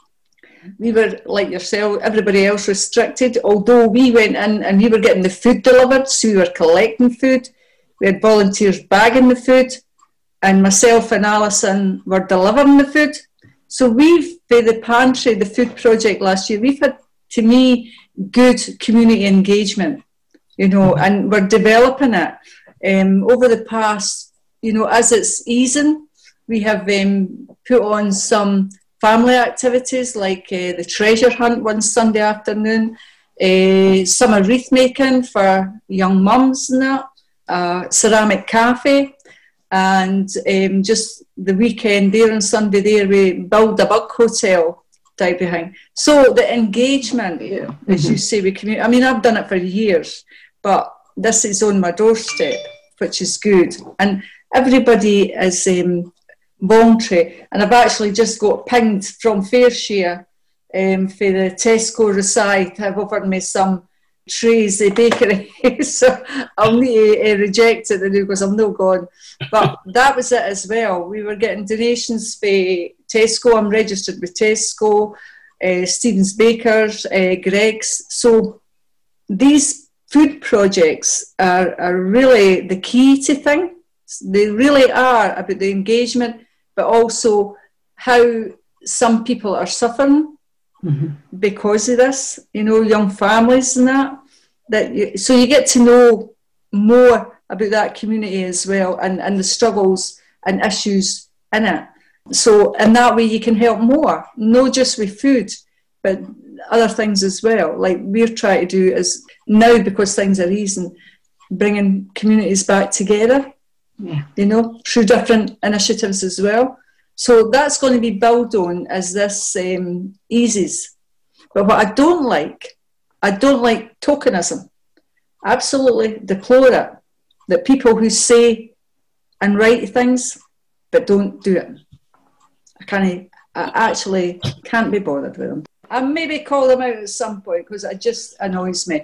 we were, like yourself, everybody else, restricted, although we went in and we were getting the food delivered, so we were collecting food. We had volunteers bagging the food, and myself and Alison were delivering the food. So we've, for the pantry, the food project last year, we've had, to me, good community engagement, and we're developing it. Over the past, as it's easing, we have put on some family activities like the treasure hunt one Sunday afternoon, summer wreath making for young mums and that, ceramic cafe, and just the weekend there on Sunday there we build a bug hotel type of thing. So the engagement, as you say, we community. I mean, I've done it for years, but this is on my doorstep, which is good, and everybody is voluntary, and I've actually just got pinged from Fairshare for the Tesco Recite. Have offered me some trays of bakery, so I'll need to reject it because I'm not going. But that was it as well. We were getting donations for Tesco. I'm registered with Tesco, Stevens Bakers, Greggs. So these food projects are really the key to things. They really are about the engagement, but also how some people are suffering because of this, young families and that. So you get to know more about that community as well, and the struggles and issues in it. So in that way you can help more, not just with food, but other things as well. Like we're trying to do is now, because things are easing, bringing communities back together, through different initiatives as well. So that's going to be built on as this eases. But what I don't like tokenism. Absolutely deplore it. That people who say and write things but don't do it. I actually can't be bothered with them. I maybe call them out at some point because it just annoys me.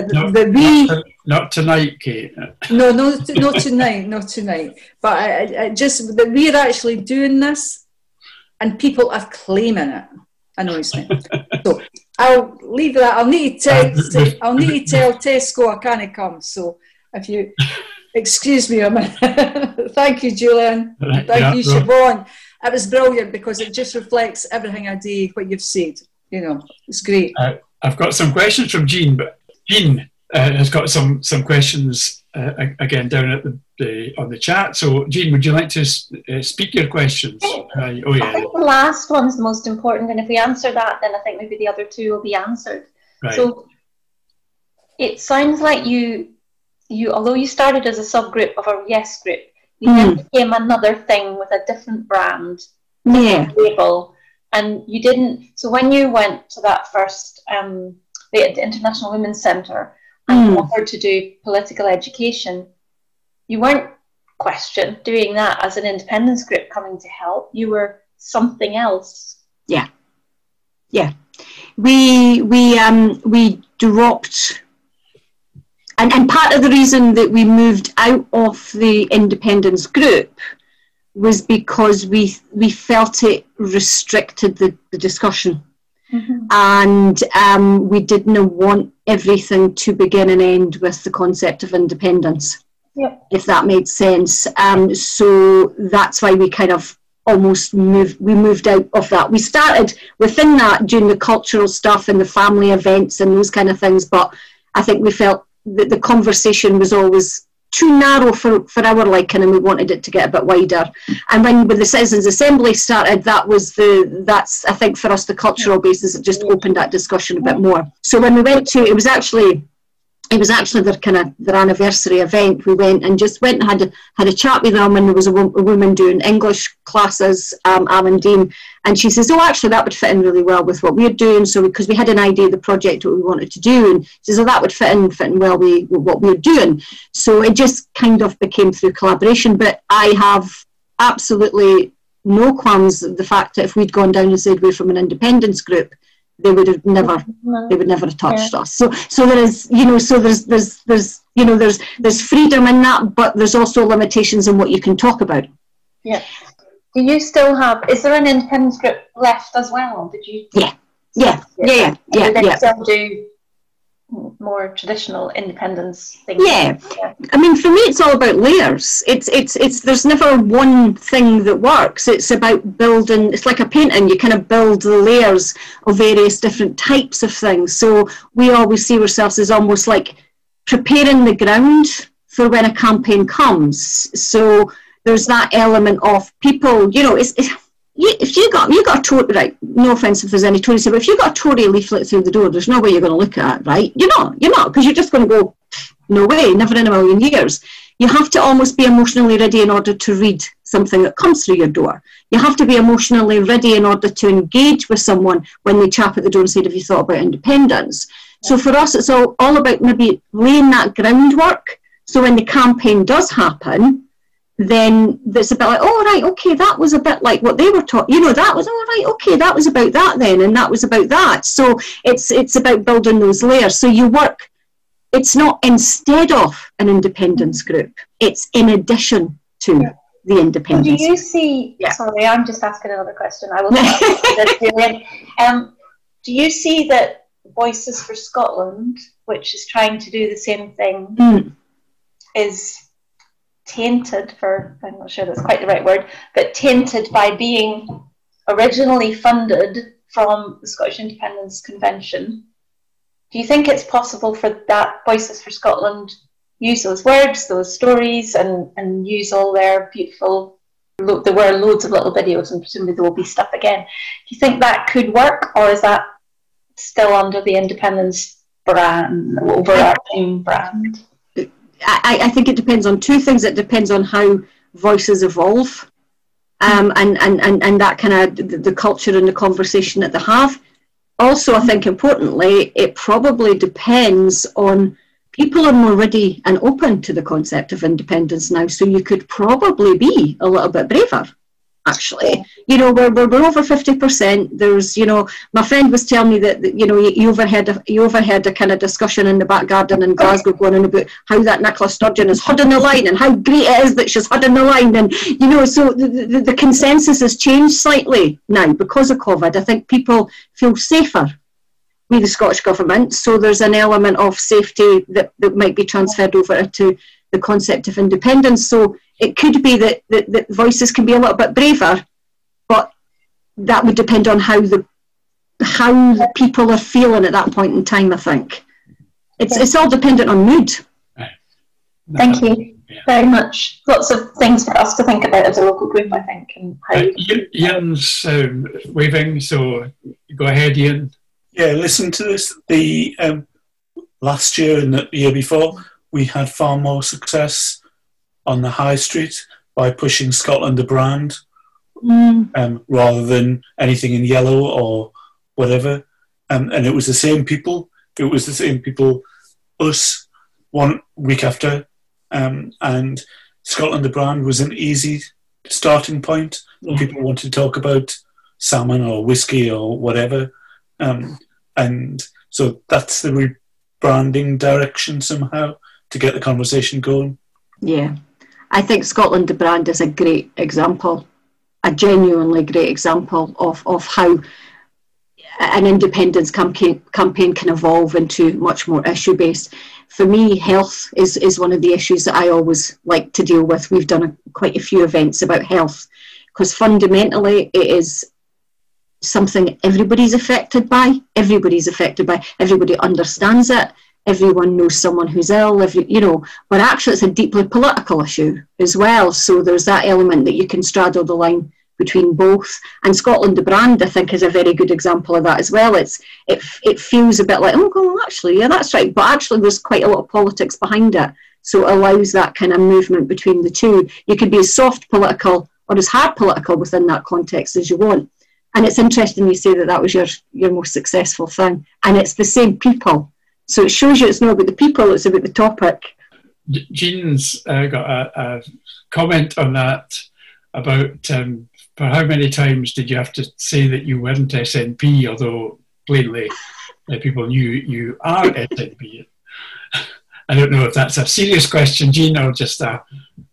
Not tonight, Kate. No, not tonight. But just that we're actually doing this and people are claiming it annoys me. So I'll leave that. I'll need to tell Tesco I can't come. So if you excuse me a minute. Thank you, Julian. Thank you, Siobhan. It was brilliant because it just reflects everything I do, what you've said. It's great. I've got some questions from Jean, but Jean has got some questions again down at on the chat. So, Jean, would you like to speak your questions? I think the last one's the most important, and if we answer that, then I think maybe the other two will be answered. Right. So, it sounds like you, although you started as a subgroup of a Yes group, you then became another thing with a different brand, label. And you didn't, so when you went to that first, the International Women's Centre, and offered to do political education, you weren't questioned doing that as an independence group coming to help. You were something else. Yeah. We dropped, and part of the reason that we moved out of the independence group was because we felt it restricted the discussion. And we didn't want everything to begin and end with the concept of independence, if that made sense. So that's why we kind of almost moved out of that. We started within that doing the cultural stuff and the family events and those kind of things, but I think we felt that the conversation was always too narrow for our liking, and we wanted it to get a bit wider. And when the Citizens Assembly started, that's I think for us the cultural basis, it just opened that discussion a bit more. So when we went to, it was actually it was actually their anniversary event. We went and had a chat with them, and there was a woman doing English classes, Amandine, and she says, oh, actually that would fit in really well with what we're doing. So because we had an idea of the project what we wanted to do, and she says, oh, that would fit in well with what we're doing. So it just kind of became through collaboration. But I have absolutely no qualms of the fact that if we'd gone down and said we're from an independence group, they would never have touched us. So there is, so there's freedom in that, but there's also limitations in what you can talk about. Yeah. Do you still have? Is there an independence group left as well? Did you? Yeah. They still do more traditional independence things. Yeah. I mean, for me, it's all about layers. It's there's never one thing that works. It's about building. It's like a painting. You kind of build the layers of various different types of things. So we always see ourselves as almost like preparing the ground for when a campaign comes. So there's that element of people. If you got a Tory, right, no offence if there's any Tories here, but if you got a Tory leaflet through the door, there's no way you're going to look at it, right? You're not, because you're just going to go, no way, never in a million years. You have to almost be emotionally ready in order to read something that comes through your door. You have to be emotionally ready in order to engage with someone when they chap at the door and say, have you thought about independence? So for us, it's all about maybe laying that groundwork. So when the campaign does happen, then it's a bit like, oh, right, okay, that was a bit like what they were taught. That was, oh, right, okay, that was about that then, and that was about that. So it's about building those layers. So you work, it's not instead of an independence group, it's in addition to the independence. Do you see, sorry, I'm just asking another question. I will ask this. Do you see that Voices for Scotland, which is trying to do the same thing, is tainted, I'm not sure that's quite the right word, but tainted by being originally funded from the Scottish Independence Convention? Do you think it's possible for that Voices for Scotland use those words, those stories, and use all their beautiful, there were loads of little videos and presumably there will be stuff again. Do you think that could work, or is that still under the independence brand, overarching brand? I think it depends on two things. It depends on how voices evolve, and that kind of the culture and the conversation that they have. Also, I think importantly, it probably depends on people are more ready and open to the concept of independence now. So you could probably be a little bit braver. Actually, we're over 50%. There's, my friend was telling me that you overheard a kind of discussion in the back garden in Glasgow going on about how that Nicola Sturgeon is holding the line and how great it is that she's holding the line, and so the consensus has changed slightly now because of COVID. I think people feel safer with the Scottish Government, so there's an element of safety that might be transferred over to the concept of independence. So it could be that voices can be a little bit braver, but that would depend on how the people are feeling at that point in time. I think it's all dependent on mood. Thank you very much. Lots of things for us to think about as a local group, I think. And how Ian's waving, so go ahead, Ian. Yeah, listen to this. The last year and the year before, we had far more success on the high street by pushing Scotland the brand rather than anything in yellow or whatever. And it was the same people. It was the same people, us, 1 week after. And Scotland the brand was an easy starting point. People wanted to talk about salmon or whiskey or whatever. And so that's the rebranding direction somehow to get the conversation going. Yeah, I think Scotland the brand is a great example, a genuinely great example of how an independence campaign can evolve into much more issue-based. For me, health is one of the issues that I always like to deal with. We've done quite a few events about health because fundamentally it is something everybody's affected by. Everybody understands it. Everyone knows someone who's ill, but actually it's a deeply political issue as well. So there's that element that you can straddle the line between both. And Scotland the Brand, I think, is a very good example of that as well. It feels a bit like, oh, well, actually, yeah, that's right. But actually, there's quite a lot of politics behind it. So it allows that kind of movement between the two. You can be as soft political or as hard political within that context as you want. And it's interesting you say that that was your most successful thing. And it's the same people. So it shows you it's not about the people, it's about the topic. Jean's got a comment on that about for how many times did you have to say that you weren't SNP, although plainly people knew you are SNP. I don't know if that's a serious question, Jean, or just a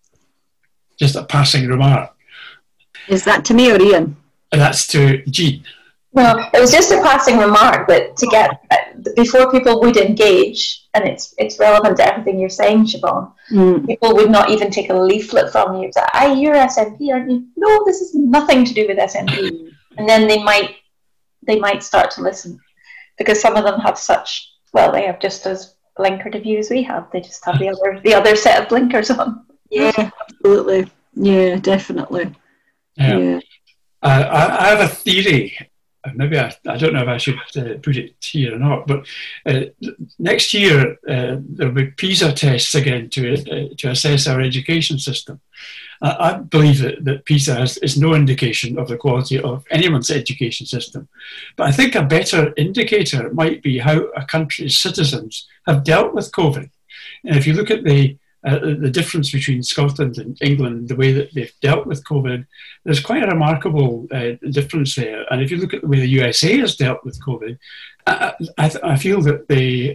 passing remark. Is that to me or Ian? That's to Jean. No, it was just a passing remark that to get before people would engage, and it's relevant to everything you're saying, Siobhan. People would not even take a leaflet from you. Say, you're SNP, aren't you? No, this has nothing to do with SNP. And then they might start to listen, because some of them have they have just as blinkered a view as we have. They just have the other set of blinkers on. Yeah, absolutely. Yeah, definitely. Yeah. I have a theory. Maybe I don't know if I should put it here or not, but next year there'll be PISA tests again to assess our education system. I believe that PISA is no indication of the quality of anyone's education system, but I think a better indicator might be how a country's citizens have dealt with COVID. And if you look at the difference between Scotland and England, the way that they've dealt with COVID, there's quite a remarkable difference there. And if you look at the way the USA has dealt with COVID, I feel that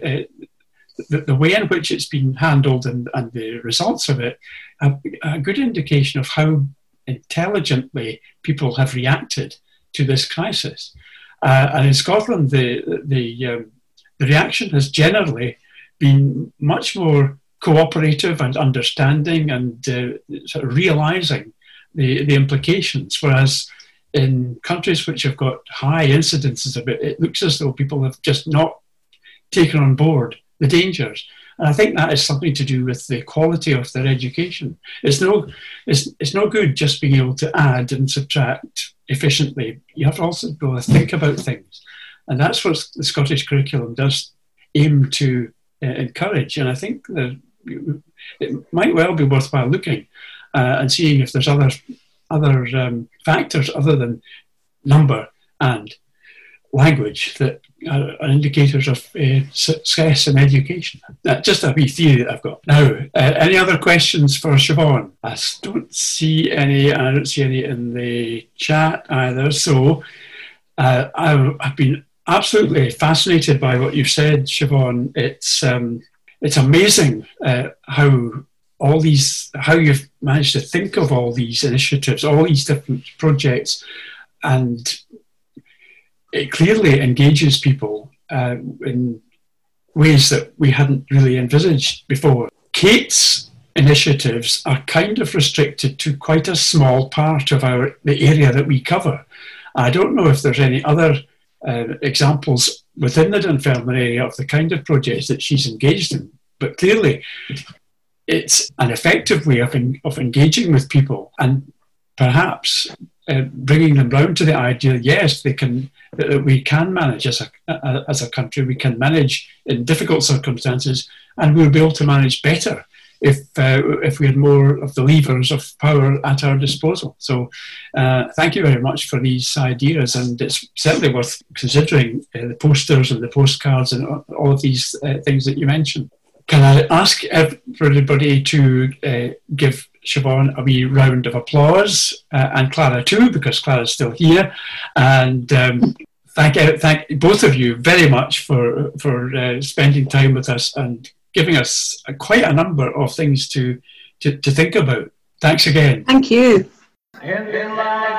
the way in which it's been handled and the results of it are a good indication of how intelligently people have reacted to this crisis. And in Scotland, the reaction has generally been much more cooperative and understanding and sort of realising the implications, whereas in countries which have got high incidences of it, it looks as though people have just not taken on board the dangers. And I think that is something to do with the quality of their education. It's no good just being able to add and subtract efficiently. You have to also be able to think about things. And that's what the Scottish curriculum does aim to encourage. And I think that it might well be worthwhile looking and seeing if there's other factors other than number and language that are indicators of success in education. Just a wee theory that I've got. Now, any other questions for Siobhan? I don't see any, and I don't see any in the chat either. So I've been absolutely fascinated by what you've said, Siobhan. It's amazing how you've managed to think of all these initiatives, all these different projects, and it clearly engages people in ways that we hadn't really envisaged before. Kate's initiatives are kind of restricted to quite a small part of the area that we cover. I don't know if there's any other examples within the Dunfermline area of the kind of projects that she's engaged in, but clearly it's an effective way of engaging with people and perhaps bringing them round to the idea, yes, that we can manage as a country, we can manage in difficult circumstances, and we'll be able to manage better if we had more of the levers of power at our disposal. So thank you very much for these ideas, and it's certainly worth considering the posters and the postcards and all of these things that you mentioned. Can I ask everybody to give Siobhan a wee round of applause, and Clara too, because Clara's still here, and thank both of you very much for spending time with us and giving us quite a number of things to think about. Thanks again. Thank you.